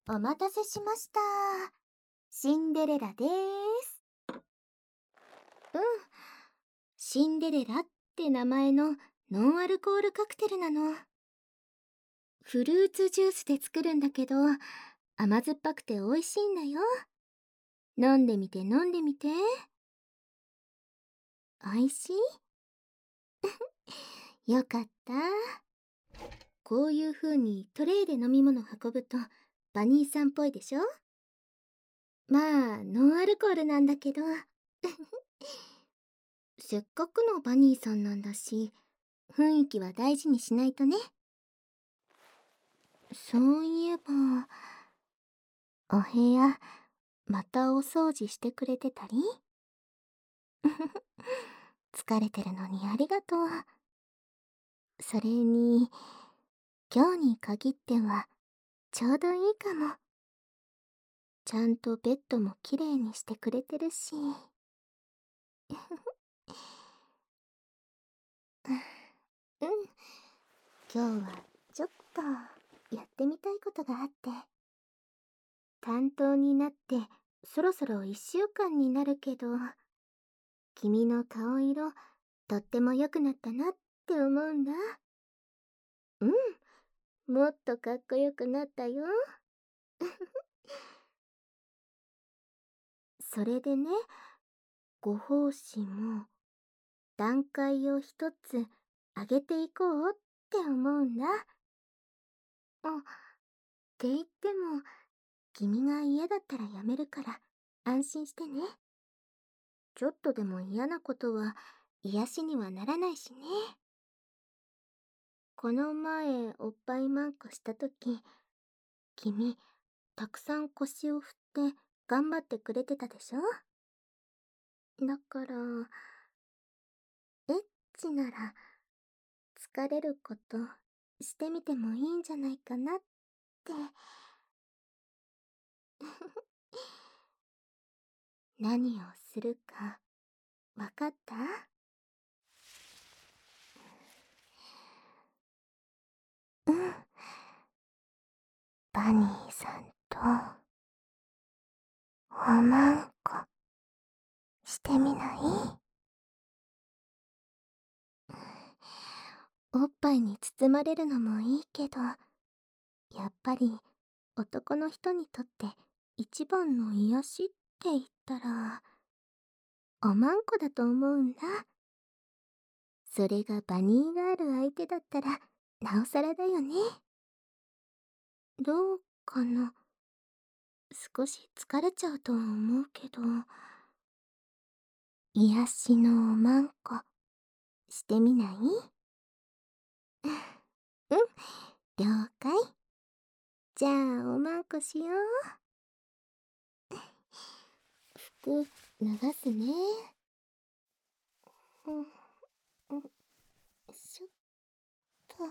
お待たせしました。シンデレラでーす。うん。シンデレラって名前のノンアルコールカクテルなの。フルーツジュースで作るんだけど、甘酸っぱくて美味しいんだよ。飲んでみて飲んでみて。美味しいよかった。こういう風にトレイで飲み物運ぶとバニーさんっぽいでしょ。まあ、ノンアルコールなんだけど。せっかくのバニーさんなんだし、雰囲気は大事にしないとね。そういえば、お部屋、またお掃除してくれてたり疲れてるのにありがとう。それに、今日に限っては、ちょうどいいかも。ちゃんとベッドもきれいにしてくれてるし。うん、今日はちょっとやってみたいことがあって。担当になってそろそろ1週間になるけど、君の顔色とっても良くなったなって思うんだ。うん、もっとかっこよくなったよ。それでね、ご奉仕も段階を一つ上げていこうって思うんだ。って言っても、君が嫌だったらやめるから安心してね。ちょっとでも嫌なことは癒しにはならないしね。この前おっぱいマンコしたとき、君たくさん腰を振って頑張ってくれてたでしょ。だからエッチなら疲れることしてみてもいいんじゃないかなって。何をするかわかった？うん、バニーさんとおまんこしてみない？おっぱいに包まれるのもいいけど、やっぱり男の人にとって一番の癒しって言ったらおまんこだと思うんだ。それがバニーガール相手だったらなおさらだよね。どうかな。少し疲れちゃうとは思うけど、癒しのおまんこしてみない？うん、了解。じゃあおまんこしよう。服脱がすね。うん、うん、しょっと。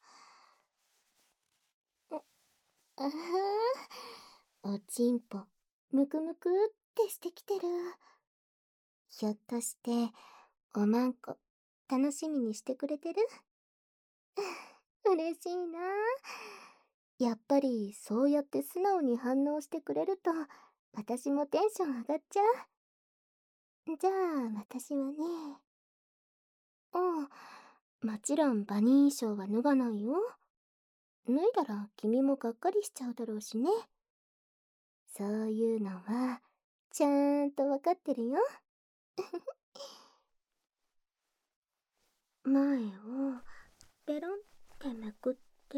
ああ、おちんぽむくむくってしてきてる。ひょっとしておまんこ楽しみにしてくれてる？嬉しいな。やっぱりそうやって素直に反応してくれると私もテンション上がっちゃう。じゃあ私はね、もちろんバニー衣装は脱がないよ。脱いだら君もがっかりしちゃうだろうしね。そういうのはちゃんとわかってるよ。前をペロンってめくって、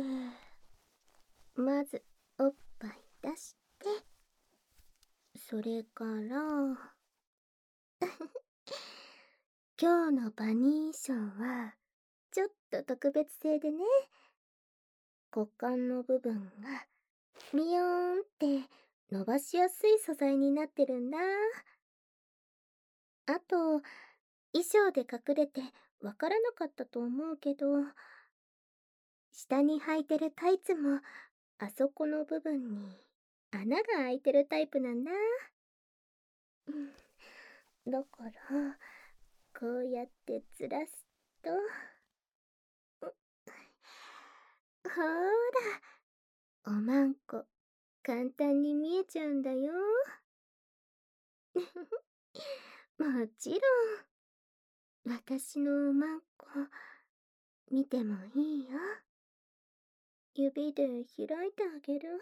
まずおっぱい出して、それから今日のバニー衣装はちょっと特別製でね、股間の部分がミヨーンって伸ばしやすい素材になってるんだ。あと衣装で隠れてわからなかったと思うけど、下に履いてるタイツもあそこの部分に穴が開いてるタイプなんだ。うん、だからこうやってずらすと、ほーら、おまんこ簡単に見えちゃうんだよ。もちろん、私のおまんこ、見てもいいよ。指で開いてあげる。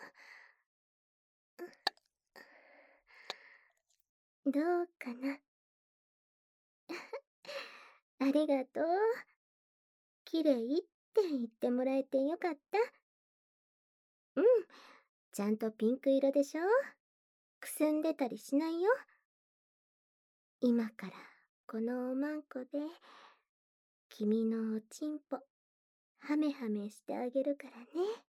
どうかな。ありがとう。綺麗って言ってもらえてよかった。うん、ちゃんとピンク色でしょ。くすんでたりしないよ。今からこのおまんこで君のおちんぽハメハメしてあげるからね。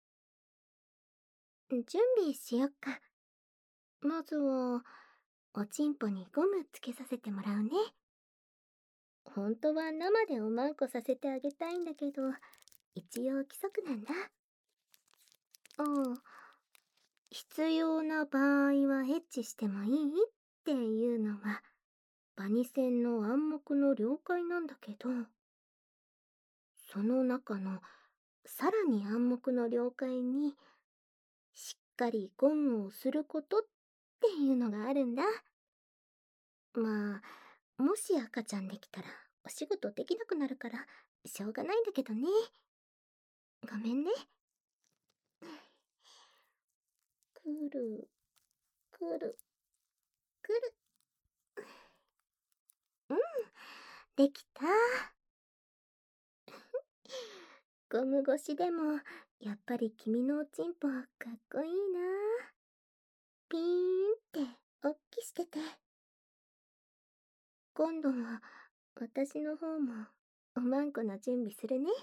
準備しよっか。まずはおちんぽにゴムつけさせてもらうね。本当は生でおまんこさせてあげたいんだけど、一応規則なんだ。ああ、必要な場合はエッチしてもいいっていうのはバニセンの暗黙の了解なんだけど、その中のさらに暗黙の了解にしっかりゴンをすることっていうのがあるんだ。まあ、もし赤ちゃんできたらお仕事できなくなるからしょうがないんだけどね。ごめんね。くる、くる、くる。うん、できた。ゴム越しでもやっぱり君のおちんぽかっこいいな。ピーンっておっきしてて。今度は私の方もおまんこの準備するね。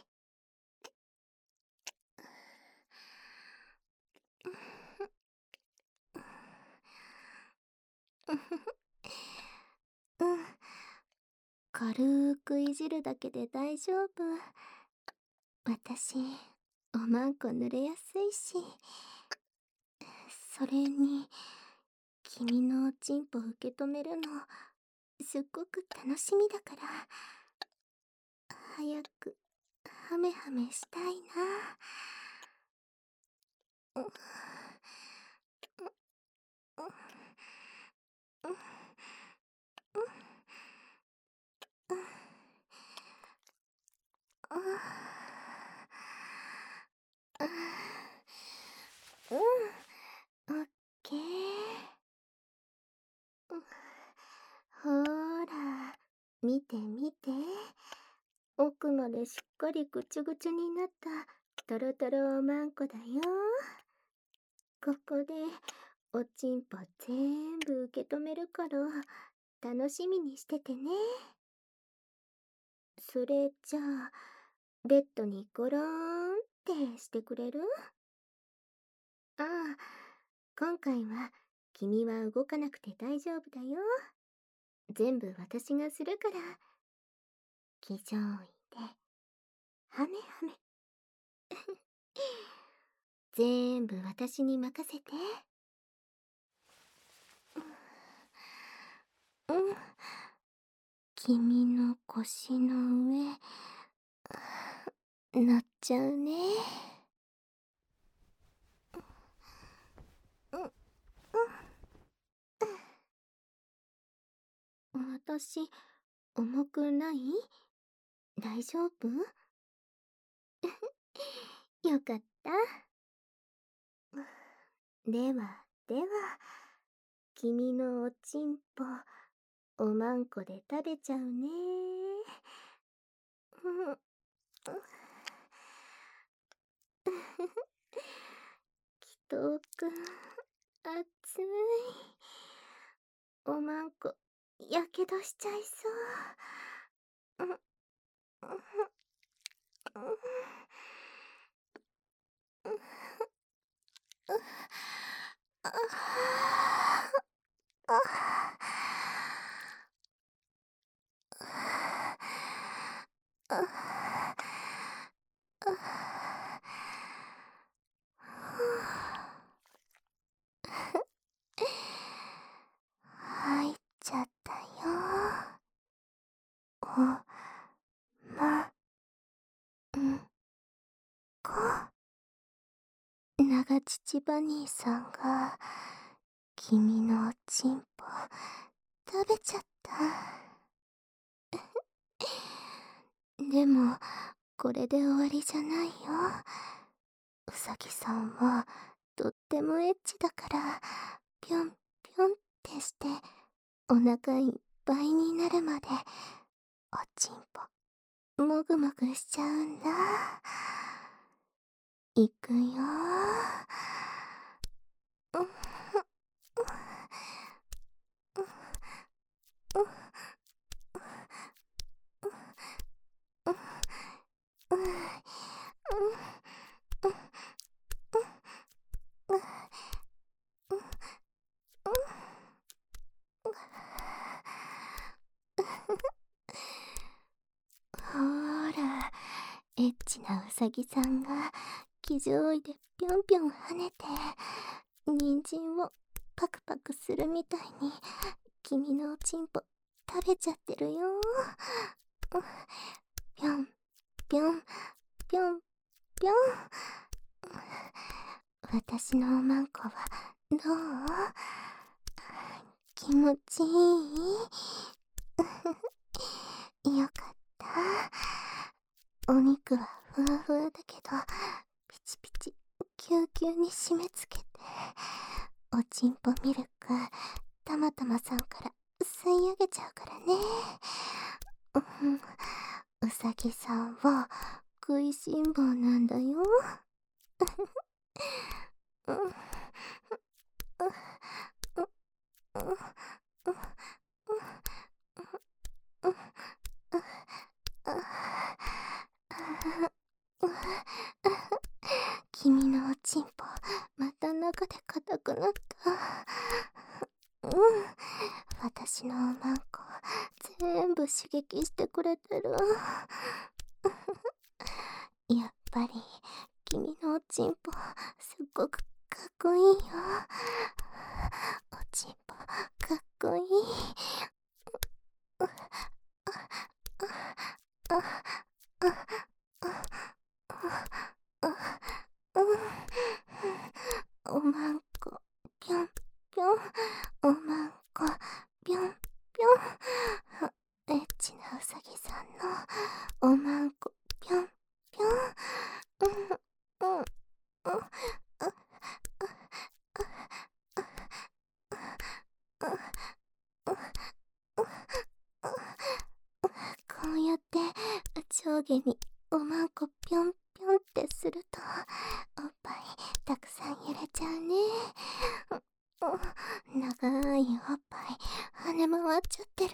うん、軽くいじるだけで大丈夫。私、おまんこ濡れやすいし。それに、君のおちんぽ受け止めるの、すっごく楽しみだから、早く、ハメハメしたいな。うん、うん、うん、うん、うん、うん、うん、オッケー。ほーら、見て見て。奥までしっかりぐちゅぐちゅになったトロトロおまんこだよ。ここでおちんぽ全部受け止めるから楽しみにしててね。それじゃあ、ベッドにゴローンってしてくれる？ああ、今回は君は動かなくて大丈夫だよ。全部私がするから。騎乗位で、ハメハメ。全部私に任せて。うん。君の腰の上、乗っちゃうね。うん、うん。私、重くない？大丈夫？よかった。では、では、君のおちんぽ、おまんこで食べちゃうね。うん、うん。きとくん、熱い。おまんこ、やけどしちゃいそう。うん、うん、うん、うん、ああ、あ入っちゃったよ。おまんこ。 が父バニーさんが君のおちんぽ食べちゃった。でもこれで終わりじゃないよ。うさぎさんはとってもエッチだから、ぴょんぴょんってしてお腹いっぱいになるまでおちんぽもぐもぐしちゃうんだ。いくよー。ほーら、エッチなうさぎさんが騎乗位でぴょんぴょん跳ねて人参をパクパクするみたいに君のおちんぽ食べちゃってるよ。ぴょんぴょんぴょんぴょん。私のおまんこはどう？気持ちいい？よかった。お肉はふわふわだけどピチピチキューキューに締め付けて、おちんぽミルクたまたまさんから吸い上げちゃうからね。うさぎさんは食いしん坊なんだよ。君のおちんぽまた中で硬くなった。私のおまんこ全部刺激してくれてる。やっぱり君のおちんぽすっごくかっこいいよ。おちんぽかっこいい。おまんこぴょんぴょん、おまんこぴょんぴょん。エッチなうさぎさんのおまんこぴょんぴょん。こうやって上下におまんこぴょんぴょんってするとおっぱいたくさん揺れちゃうね。長いおっぱい跳ね回っちゃってる。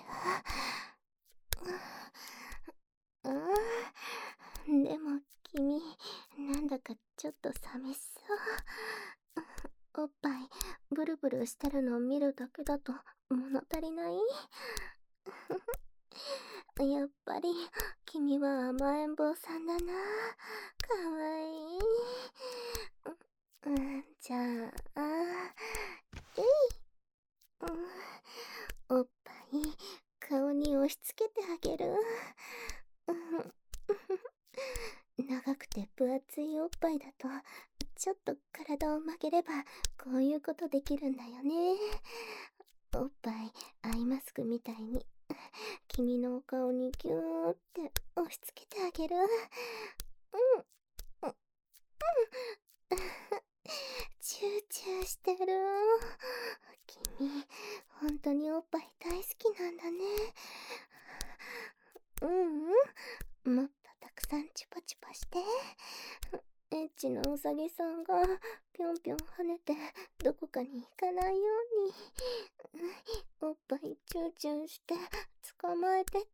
でも君なんだかちょっと寂しそう。おっぱいブルブルしてるのを見るだけだと物足りない？やっぱり君は甘えん坊さんだな。かわいい。じゃあえい、おっぱい顔に押し付けてあげる。長くて分厚いおっぱいだとちょっと体を曲げればこういうことできるんだよね。おっぱいアイマスクみたいに君のお顔にギューって押し付けてあげる。チューチューしてる。君本当におっぱい大好きなんだね。もっとたくさんチュパチュパして。エッチなウサギさんがぴょんぴょん跳ねてどこかに行かないようにおっぱいチューチューして捕まえてて。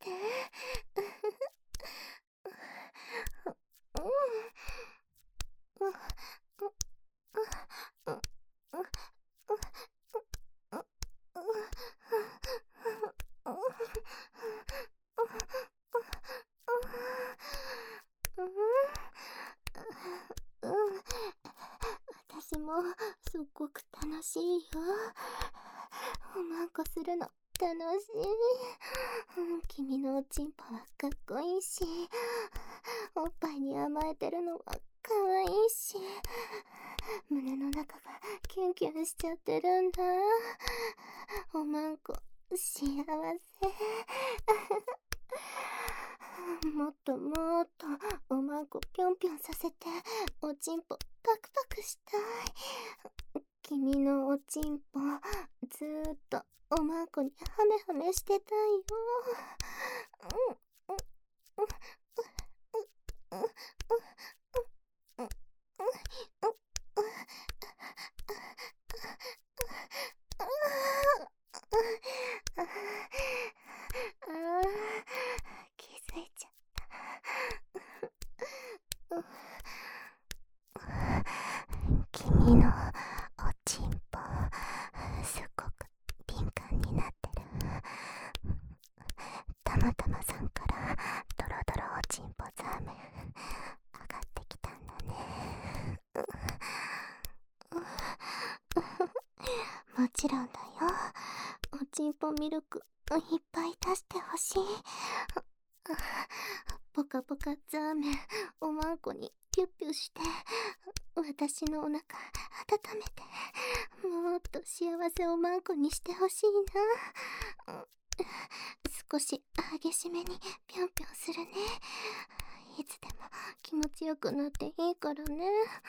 私もすっごく楽しいよ。おまんこするの楽しい。君のおちんぽはかっこいいし、おっぱいに甘えてるのはかわいいし、 胸の中がキュンキュンしちゃってるんだ。おまんこ、幸せ。もっともっとおまんこぴょんぴょんさせて、おちんぽパクパクしたい。君のおちんぽ、ずーっとおまんこにハメハメしてたいよ。気づいちゃった。君のおちんぽ、すっごく敏感になってる。たまたまさんからドロドロおちんぽザーメン上がってきたんだね。もちろんだよ。おちんぽミルクいっぱい出してほしい。ポカポカザーメンおまんこにピュッピュして、私のお腹温めて、もっと幸せおまんこにしてほしいな。少し激しめにぴょんぴょんするね。いつでも気持ちよくなっていいからね。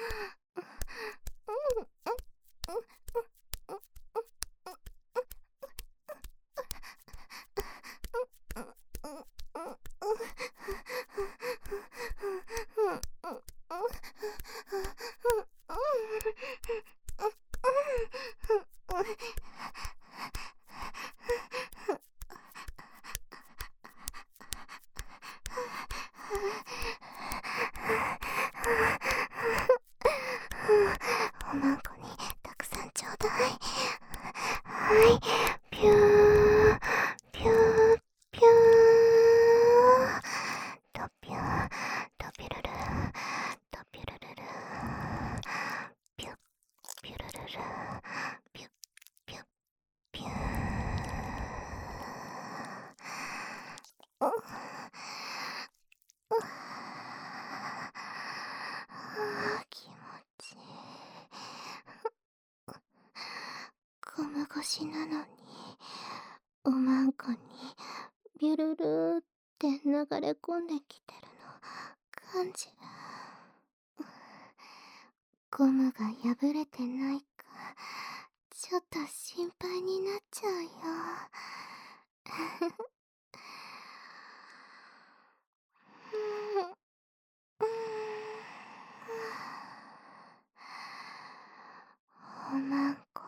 おまんこにたくさんちょうだい。はい、ぴゅーぴゅーぴゅーとぴゅーとぴゅるるとぴゅるるるぴゅっぴゅるるるぴゅっぴゅっぴゅー。気持ちいい。ゴム越しなのにおまんこにビュルルーって流れ込んできてるの感じる。ゴムが破れてないかちょっと心配になっちゃうよ。おまんこ、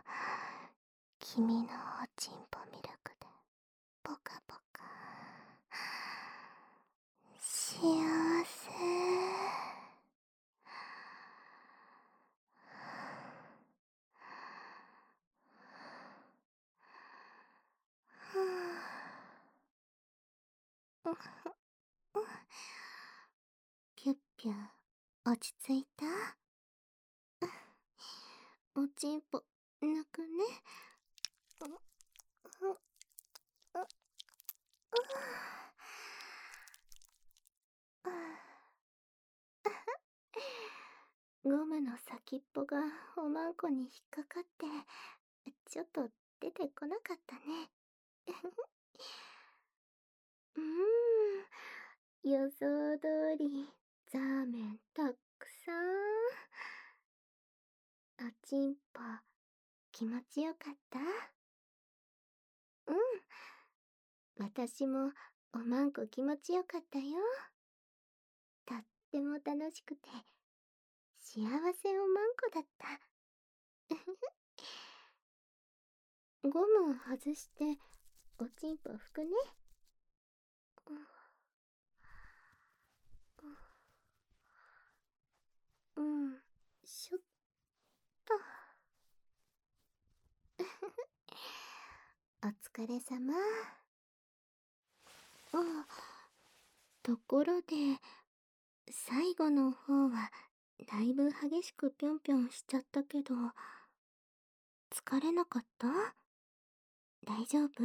君のおちんぽミルクでポカポカ幸せ。ぴゅっぴゅ落ち着いた？おちんぽ抜くね。ゴムの先っぽがおまんこに引っかかってちょっと出てこなかったね。予想通りザーメンたくさん。おちんぽ気持ちよかった？私もおまんこ気持ちよかったよ。とっても楽しくて幸せおまんこだった。ゴム外しておちんぽ拭くね。しょっと。お疲れさま。ところで最後の方はだいぶ激しくぴょんぴょんしちゃったけど、疲れなかった？大丈夫？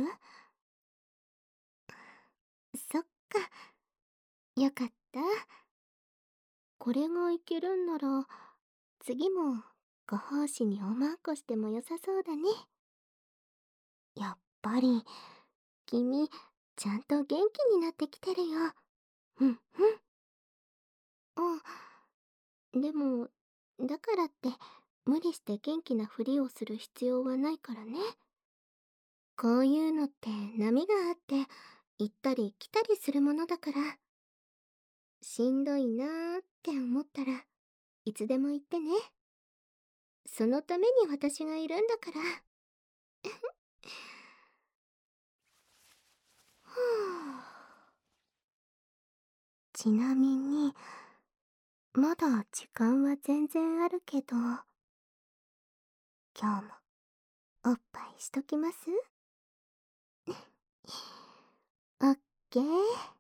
そっか、よかった。これがいけるんなら次もご奉仕におまんこしても良さそうだね。やっぱり君ちゃんと元気になってきてるよ。うんうん。でもだからって無理して元気なふりをする必要はないからね。こういうのって波があって行ったり来たりするものだから、しんどいなーって思ったらいつでも言ってね。そのために私がいるんだから。ちなみにまだ時間は全然あるけど、今日もおっぱいしときます？オッケー。